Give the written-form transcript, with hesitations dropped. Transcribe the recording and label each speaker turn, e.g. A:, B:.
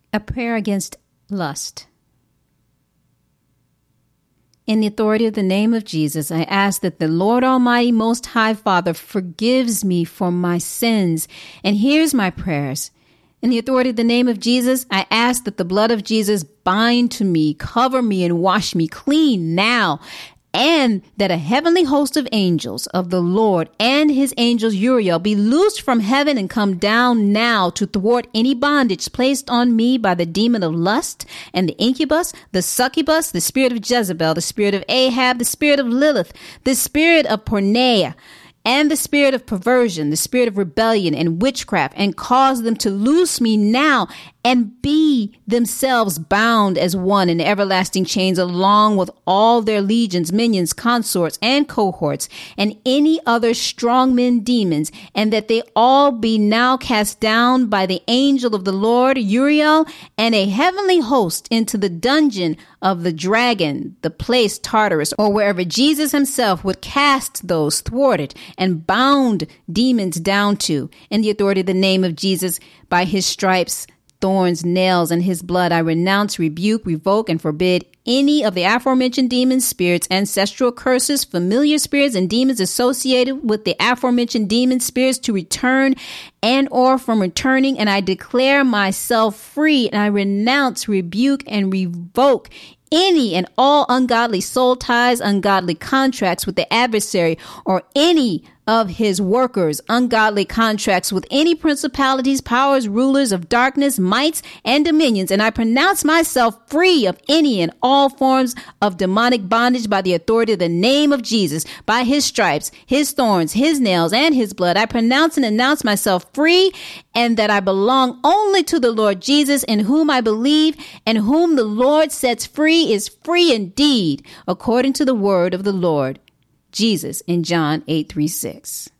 A: A prayer against lust. In the authority of the name of Jesus, I ask that the Lord Almighty Most High Father forgives me for my sins and hears my prayers. In the authority of the name of Jesus, I ask that the blood of Jesus bind to me, cover me, and wash me clean now, and that a heavenly host of angels of the Lord and his angels Uriel be loosed from heaven and come down now to thwart any bondage placed on me by the demon of lust and the incubus, the succubus, the spirit of Jezebel, the spirit of Ahab, the spirit of Lilith, the spirit of Porneia, and the spirit of perversion, the spirit of rebellion and witchcraft, and cause them to loose me now and be themselves bound as one in everlasting chains, along with all their legions, minions, consorts, and cohorts, and any other strongmen demons, and that they all be now cast down by the angel of the Lord, Uriel, and a heavenly host into the dungeon of the dragon, the place Tartarus, or wherever Jesus himself would cast those thwarted and bound demons down to. In the authority of the name of Jesus, by his stripes, thorns, nails, and his blood, I renounce, rebuke, revoke, and forbid any of the aforementioned demons, spirits, ancestral curses, familiar spirits, and demons associated with the aforementioned demon spirits to return and or from returning. And I declare myself free, and I renounce, rebuke, and revoke any and all ungodly soul ties, ungodly contracts with the adversary, or any of his workers, ungodly contracts with any principalities, powers, rulers of darkness, mights, and dominions. And I pronounce myself free of any and all forms of demonic bondage by the authority of the name of Jesus, by his stripes, his thorns, his nails, and his blood. I pronounce and announce myself free, and that I belong only to the Lord Jesus, in whom I believe, and whom the Lord sets free is free indeed, according to the word of the Lord Jesus in John 8:36.